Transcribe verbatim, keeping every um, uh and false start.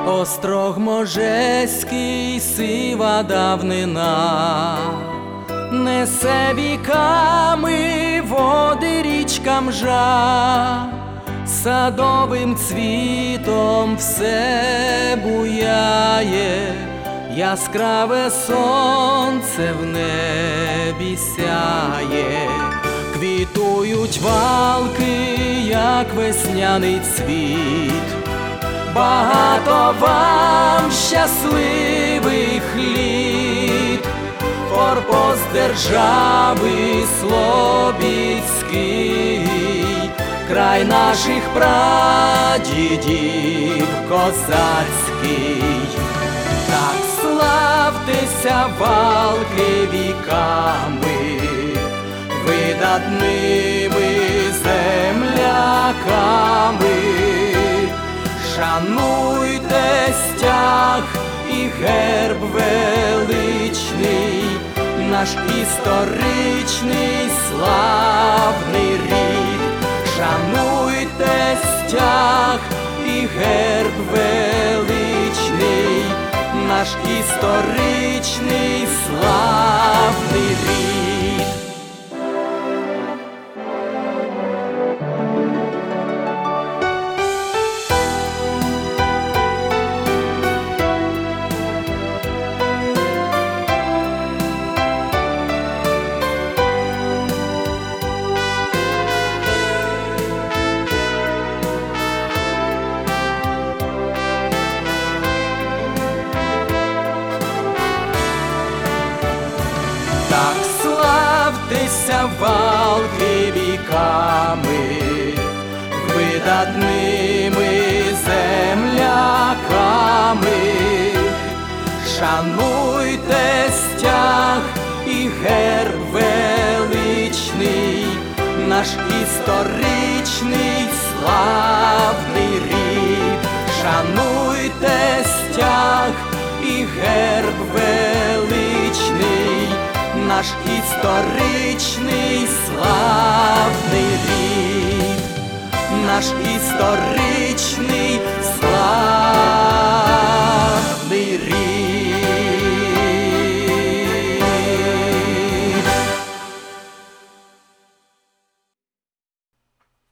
Острог Можеський, сива давнина, несе віками води річка Мжа, садовим цвітом все буяє, яскраве сонце в небі сяє, квітують валки, як весняний цвіт. Багато вам щасливих літ, форпост держави Слобідський, край наших прадідів козацький. Так славтеся, валки, віками, видатними земляками. Шануйте стяг і герб величний, наш історичний славний рід. Шануйте стяг і герб величний, наш історичний славний рід. Так славтеся, валки, віками, видатними земляками. Шануйте стяг і герб величний, наш історичний славний рід. Шануйте стяг і герб величний, наш історичний славний рід, наш історичний